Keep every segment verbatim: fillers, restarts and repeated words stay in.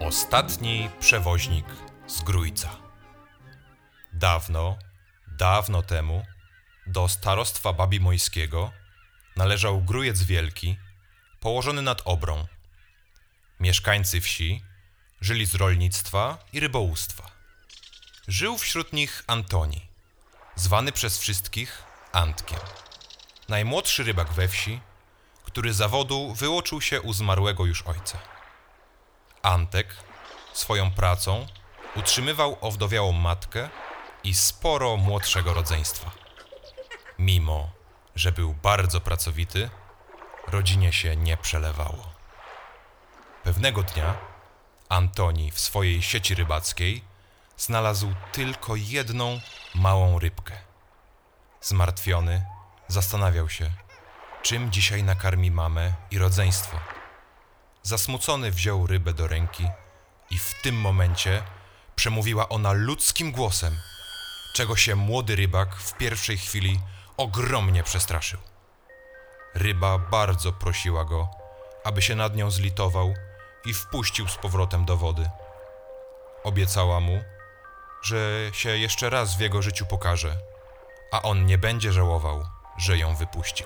Ostatni przewoźnik z Grójca. Dawno, dawno temu do starostwa babimojskiego należał Grójec Wielki, położony nad Obrą. Mieszkańcy wsi żyli z rolnictwa i rybołówstwa. Żył wśród nich Antoni, zwany przez wszystkich Antkiem. Najmłodszy rybak we wsi, który z zawodu wyuczył się u zmarłego już ojca. Antek swoją pracą utrzymywał owdowiałą matkę i sporo młodszego rodzeństwa. Mimo że był bardzo pracowity, rodzinie się nie przelewało. Pewnego dnia Antoni w swojej sieci rybackiej znalazł tylko jedną małą rybkę. Zmartwiony zastanawiał się, czym dzisiaj nakarmi mamę i rodzeństwo. Zasmucony wziął rybę do ręki i w tym momencie przemówiła ona ludzkim głosem, czego się młody rybak w pierwszej chwili ogromnie przestraszył. Ryba bardzo prosiła go, aby się nad nią zlitował i wpuścił z powrotem do wody. Obiecała mu, że się jeszcze raz w jego życiu pokaże, a on nie będzie żałował, że ją wypuścił.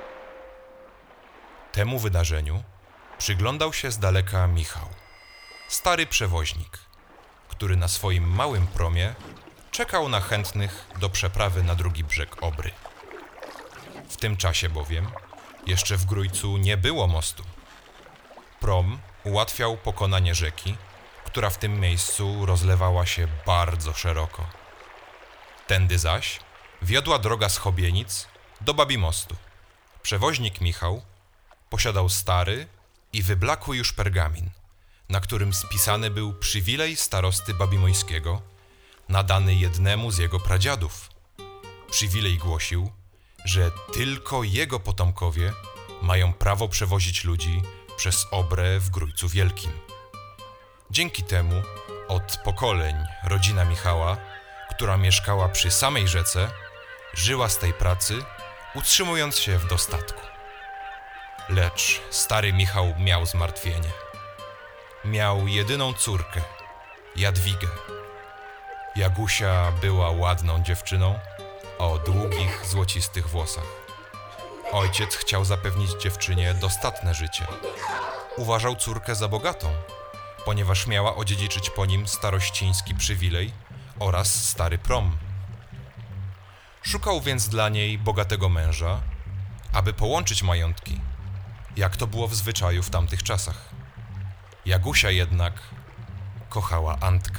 Temu wydarzeniu przyglądał się z daleka Michał, stary przewoźnik, który na swoim małym promie czekał na chętnych do przeprawy na drugi brzeg Obry. W tym czasie bowiem jeszcze w Grójcu nie było mostu. Prom ułatwiał pokonanie rzeki, która w tym miejscu rozlewała się bardzo szeroko. Tędy zaś wiodła droga z Chobienic do Babimostu. Przewoźnik Michał posiadał stary i wyblakły już pergamin, na którym spisany był przywilej starosty babimojskiego, nadany jednemu z jego pradziadów. Przywilej głosił, że tylko jego potomkowie mają prawo przewozić ludzi przez Obrę w Grójcu Wielkim. Dzięki temu od pokoleń rodzina Michała, która mieszkała przy samej rzece, żyła z tej pracy, utrzymując się w dostatku. Lecz stary Michał miał zmartwienie. Miał jedyną córkę, Jadwigę. Jagusia była ładną dziewczyną o długich, złocistych włosach. Ojciec chciał zapewnić dziewczynie dostatne życie. Uważał córkę za bogatą, ponieważ miała odziedziczyć po nim starościński przywilej oraz stary prom. Szukał więc dla niej bogatego męża, aby połączyć majątki, jak to było w zwyczaju w tamtych czasach. Jagusia jednak kochała Antka.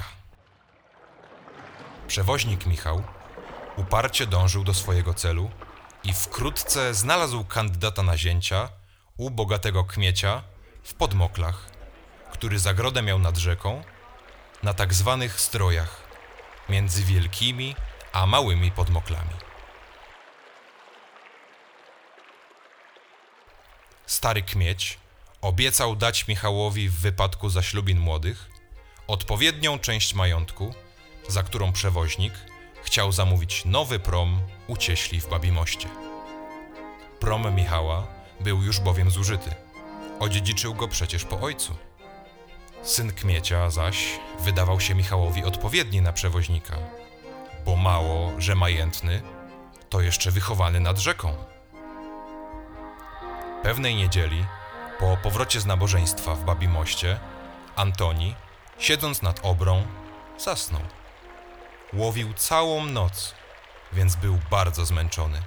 Przewoźnik Michał uparcie dążył do swojego celu i wkrótce znalazł kandydata na zięcia u bogatego kmiecia w Podmoklach, który zagrodę miał nad rzeką, na tak zwanych strojach, między wielkimi a małymi Podmoklami. Stary kmieć obiecał dać Michałowi w wypadku zaślubin młodych odpowiednią część majątku, za którą przewoźnik chciał zamówić nowy prom u cieśli w Babimoście. Prom Michała był już bowiem zużyty. Odziedziczył go przecież po ojcu. Syn kmiecia zaś wydawał się Michałowi odpowiedni na przewoźnika, bo mało, że majętny, to jeszcze wychowany nad rzeką. Pewnej niedzieli, po powrocie z nabożeństwa w Babimoście, Antoni, siedząc nad Obrą, zasnął. Łowił całą noc, więc był bardzo zmęczony.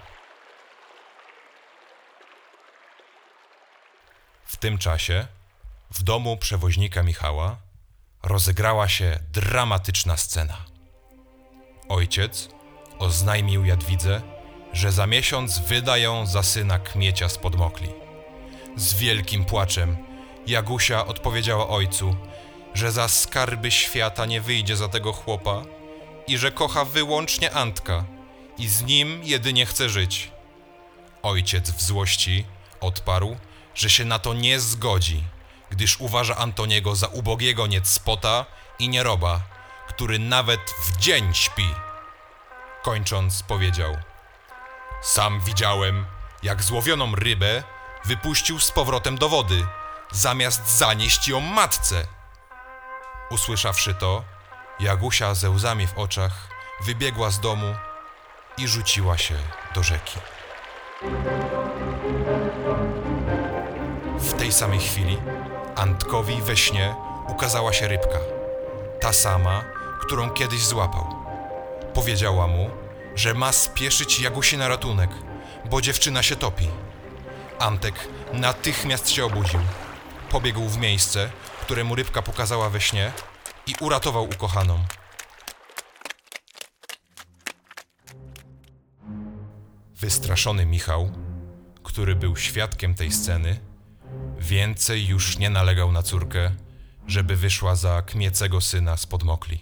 W tym czasie w domu przewoźnika Michała rozegrała się dramatyczna scena. Ojciec oznajmił Jadwidze, że za miesiąc wyda ją za syna kmiecia z Podmokli. Z wielkim płaczem Jagusia odpowiedziała ojcu, że za skarby świata nie wyjdzie za tego chłopa i że kocha wyłącznie Antka i z nim jedynie chce żyć. Ojciec w złości odparł, że się na to nie zgodzi, gdyż uważa Antoniego za ubogiego niecpota i nieroba, który nawet w dzień śpi. Kończąc powiedział: sam widziałem, jak złowioną rybę wypuścił z powrotem do wody, zamiast zanieść ją matce. Usłyszawszy to, Jagusia ze łzami w oczach wybiegła z domu i rzuciła się do rzeki. W tej samej chwili Antkowi we śnie ukazała się rybka, ta sama, którą kiedyś złapał. Powiedziała mu, że ma spieszyć Jagusi na ratunek, bo dziewczyna się topi. Antek natychmiast się obudził, pobiegł w miejsce, które mu rybka pokazała we śnie i uratował ukochaną. Wystraszony Michał, który był świadkiem tej sceny, więcej już nie nalegał na córkę, żeby wyszła za kmiecego syna spod Mokli.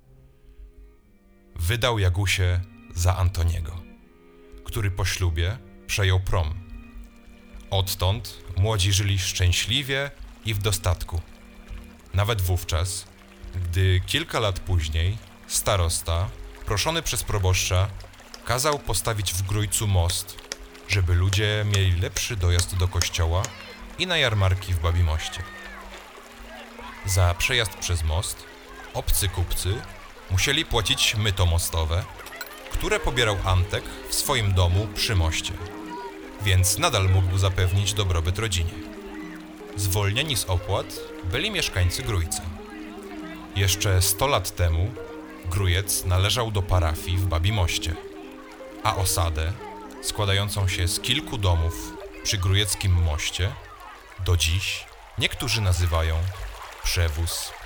Wydał Jagusię za Antoniego, który po ślubie przejął prom. Odtąd młodzi żyli szczęśliwie i w dostatku. Nawet wówczas, gdy kilka lat później starosta, proszony przez proboszcza, kazał postawić w Grójcu most, żeby ludzie mieli lepszy dojazd do kościoła i na jarmarki w Babimoście. Za przejazd przez most obcy kupcy musieli płacić myto mostowe, które pobierał Antek w swoim domu przy moście, więc nadal mógł zapewnić dobrobyt rodzinie. Zwolnieni z opłat byli mieszkańcy Grójca. Jeszcze sto lat temu Grójec należał do parafii w Babimoście, a osadę, składającą się z kilku domów przy Grójeckim moście, do dziś niektórzy nazywają Przewóz